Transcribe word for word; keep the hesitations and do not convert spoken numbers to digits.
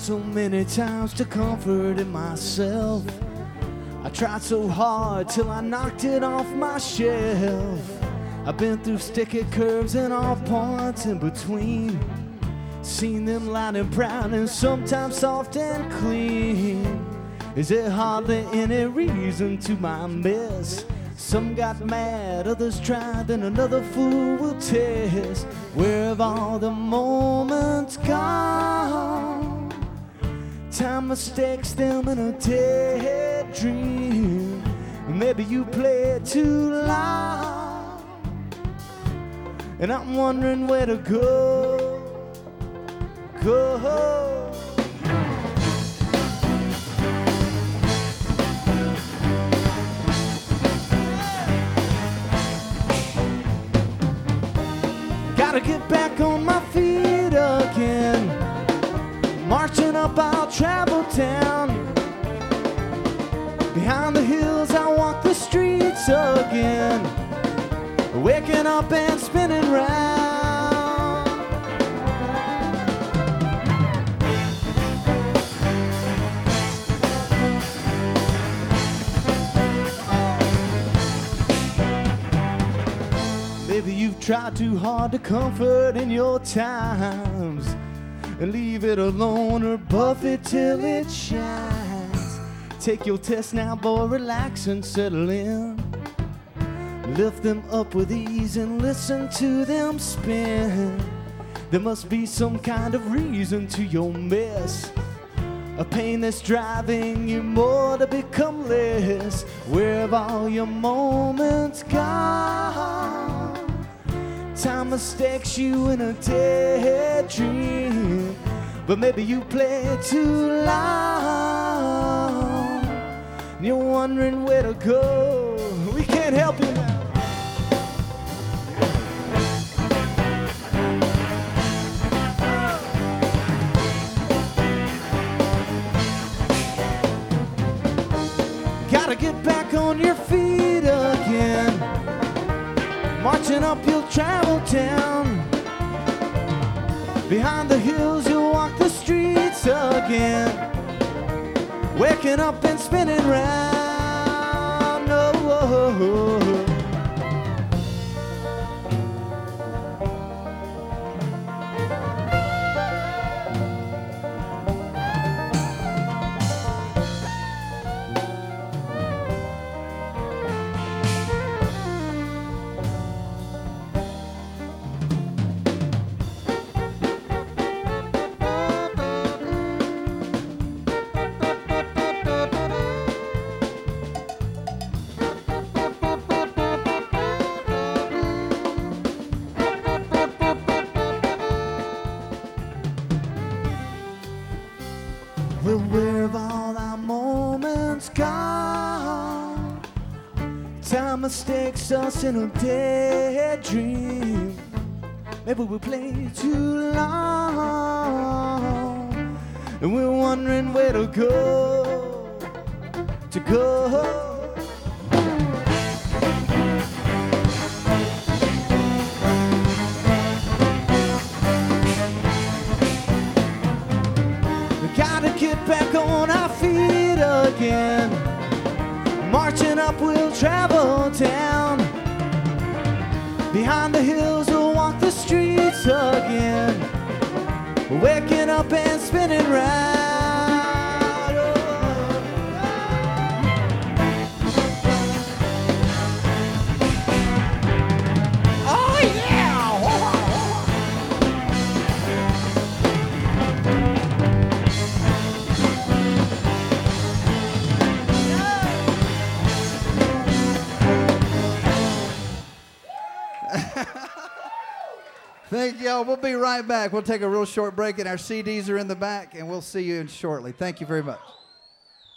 so many times to comfort in myself. I tried so hard till I knocked it off my shelf. I've been through sticky curves and all points in between. Seen them light and proud and sometimes soft and clean. Is there hardly any reason to my mess? Some got mad, others tried, then another fool will test. Where have all the moments gone? Time mistakes them in a dead dream. Maybe you played too long, and I'm wondering where to go, go. Gotta get back on my feet again. Marching up, I'll travel town. Behind the hills, I walk the streets again. Waking up and spinning round. Maybe you've tried too hard to comfort in your times, and leave it alone or buff it till it shines. Take your test now, boy, relax and settle in. Lift them up with ease and listen to them spin. There must be some kind of reason to your mess, a pain that's driving you more to become less. Where have all your moments gone? Time mistakes you in a dead dream, but maybe you played too long, and you're wondering where to go. We can't help you now. Gotta get back on your feet again. Marching up, you'll travel town. Behind the hills, you'll walk the streets again. Waking up and spinning round. Oh. Well, where have all our moments gone? Time mistakes us in a dead dream. Maybe we played too long, and we're wondering where to go, to go. Gotta get back on our feet again. Marching up, we'll travel town. Behind the hills, we'll walk the streets again. Waking up and spinning round. Oh yeah! Thank y'all. We'll be right back. We'll take a real short break, and our C Ds are in the back, and we'll see you shortly. Thank you very much.